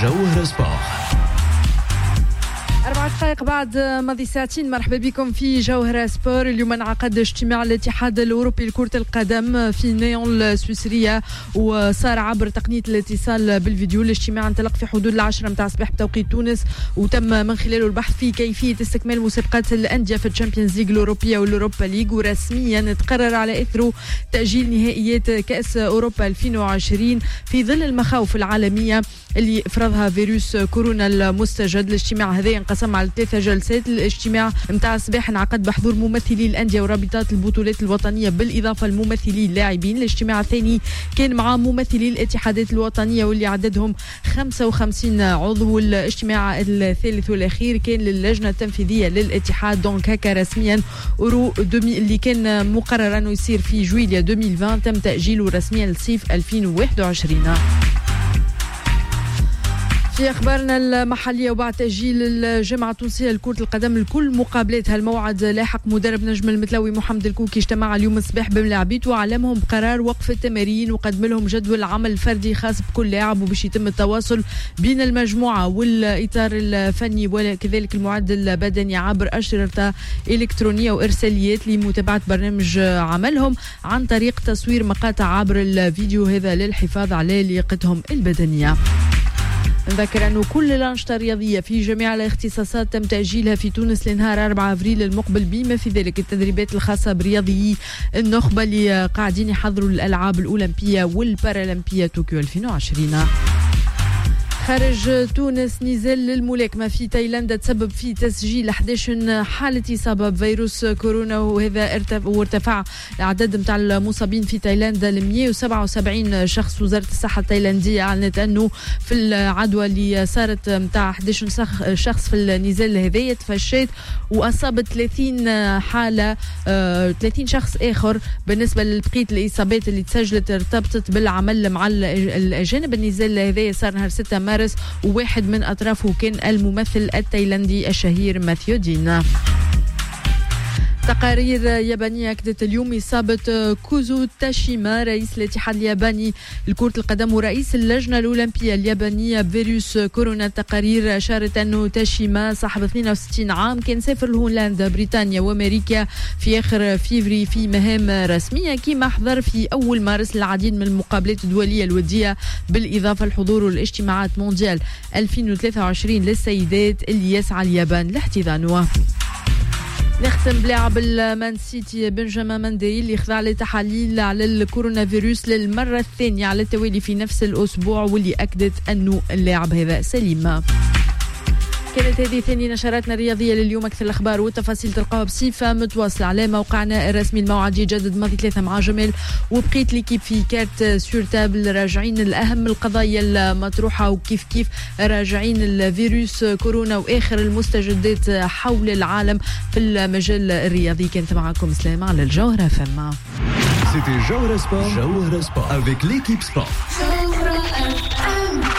جوهرة سبور. 4 دقائق بعد ماضي ساعتين. مرحبا بكم في جوهرة سبور. اليوم انعقد اجتماع الاتحاد الأوروبي لكرة القدم في نيون السويسرية، وصار عبر تقنية الاتصال بالفيديو. الاجتماع انطلق في حدود 10 متاع الصباح بتوقيت تونس، وتم من خلاله البحث في كيفية استكمال مسابقات الأندية في الشامبيونز ليج الأوروبية والأوروبا ليج، ورسميا تقرر على إثره تأجيل نهائيات كأس أوروبا 2020 في ظل المخاوف العالمية اللي فرضها فيروس كورونا المستجد. الاجتماع هذا انقسم على 3 جلسات. الاجتماع متاع الصباح انعقد بحضور ممثلي الأندية ورابطات البطولات الوطنية بالإضافة لممثلي اللاعبين. الاجتماع الثاني كان مع ممثلي الاتحادات الوطنية واللي عددهم 55 عضو. والاجتماع الثالث والأخير كان للجنة التنفيذية للاتحاد. دونك هكا رسميا أورو اللي كان مقرر أنه يصير في جويليا 2020 تم تأجيله رسميا لصيف 2021. في أخبارنا المحلية، وبعد تأجيل الجامعة التونسية لكرة القدم لكل مقابلاتها الموعد لاحق، مدرب نجم المتلوي محمد الكوكي اجتمع اليوم الصباح بملاعبيته وعلمهم بقرار وقف التمارين وقدم لهم جدول عمل فردي خاص بكل لاعب، وباش يتم التواصل بين المجموعة والإطار الفني وكذلك المعدل البدني عبر أشرطة إلكترونية وإرساليات لمتابعة برنامج عملهم عن طريق تصوير مقاطع عبر الفيديو، هذا للحفاظ على لياقتهم البدنية. نذكر أنه كل الأنشطة الرياضية في جميع الاختصاصات تم تأجيلها في تونس لنهار 4 أفريل المقبل، بما في ذلك التدريبات الخاصة برياضيي النخبة اللي قاعدين يحضروا الألعاب الأولمبية والبارالمبية طوكيو 2020. خارج تونس، نزال للملاكمة في تايلاند تسبب في تسجيل 11 حالة إصابة بفيروس كورونا، وهذا ارتفع العدد متاع المصابين في تايلاند ل 177 شخص. وزارة الصحة التايلاندية أعلنت أنه في العدوى اللي صارت متاع 11 شخص في النزال هذايا تفشت وأصابت 30 حالة 30 شخص آخر. بالنسبة لبقية الإصابات اللي تسجلت ارتبطت بالعمل مع الأجانب. النزال هذايا صار نهار 6 مارس، وواحد من أطرافه كان الممثل التايلندي الشهير ماثيو دين. تقارير يابانية أكدت اليوم إصابة كوزو تاشيما رئيس الاتحاد الياباني لكرة القدم ورئيس اللجنة الأولمبية اليابانية بفيروس كورونا. التقارير أشارت أنه تاشيما صاحب 62 عام كان سافر لهولندا بريطانيا وأمريكا في آخر فيفري في مهام رسمية، كما حضر في أول مارس العديد من المقابلات الدولية الودية بالإضافة لحضور الاجتماعات مونديال 2023 للسيدات اللي يسعى اليابان لاحتضانها. نختم بلاعب المان سيتي بنجامين ماندي اللي خضع لتحاليل على الكورونا فيروس للمرة الثانية على التوالي في نفس الأسبوع، واللي أكدت أنه اللاعب هذا سليم. كانت هذه ثاني نشراتنا الرياضية لليوم. أكثر الأخبار والتفاصيل تلقاها بصفة متواصلة على موقعنا الرسمي. الموعد يجدد ماضي 3 مع جمال، وبقيت ليكيب في كارت سور تابل راجعين الأهم القضايا المطروحة، وكيف كيف راجعين الفيروس كورونا وآخر المستجدات حول العالم في المجال الرياضي. كانت معكم سلامة على الجوهرة فما. C'était Jawhara Sport avec l'équipe sport.